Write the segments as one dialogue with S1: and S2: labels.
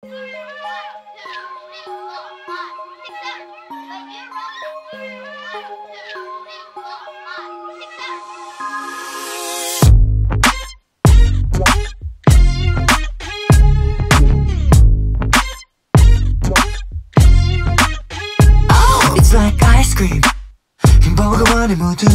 S1: It's like ice cream 행복을 원해 모두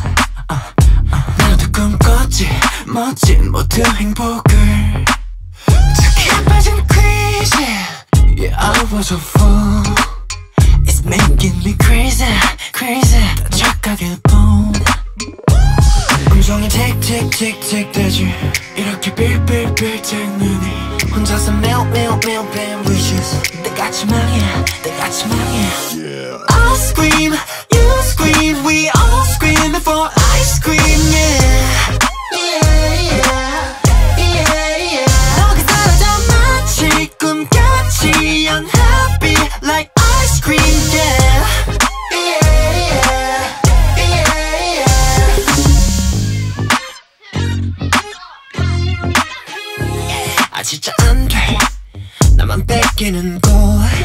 S1: 나도 꿈꿨지 멋진 모든 행복을 착해 빠진 crazy Yeah, I was a fool It's making me crazy, crazy 다 착하게 본 음성이 틱틱틱틱 대지 이렇게 빌빌빌 뜬 눈이 혼자서 매우 뱀 wishes 때같이 망해 때같이 망해 I scream, you scream, we all scream for ice cream, yeah. 너가 사라져 마치 꿈같이 unhappy like ice cream, yeah. 아 진짜 안 돼 나만 뺏기는 곳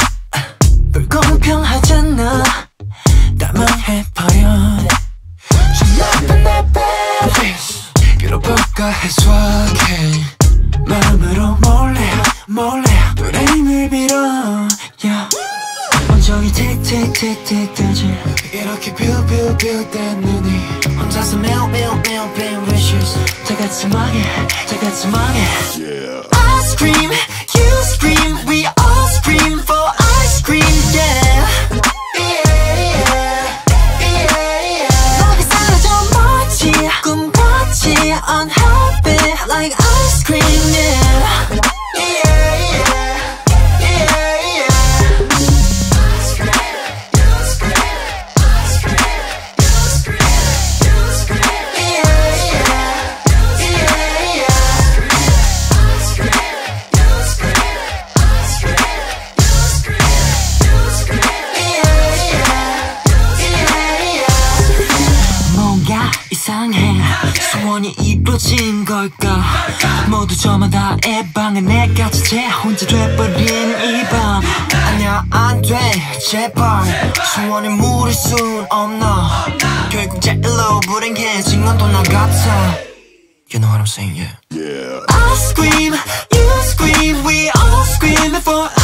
S1: 불공평하잖아 다 망해버려 좀 나쁜 내 baby 빌어볼까 해서 okay. 마음으로 몰래 너의 힘을 빌어 yeah. 온종일 틱틱틱틱 대지 이렇게 빌빌빌 댄 눈이 혼자서 매우 뱀 wishes 다같이 망해 yeah. I scream, you scream, we all scream for ice cream, yeah. 너가 사라져 마치 꿈같이 unhappy like ice cream, yeah. 이상해 소원이 이루어진 걸까 모두 저마다 애방에 내가 제 혼자 돼버린 이 밤 아니야 안 돼 제발 소원을 물을 순 없나 결국 제일로 불행해진 건 또 나 같아 You know what I'm saying, yeah I scream, you scream, we all scream for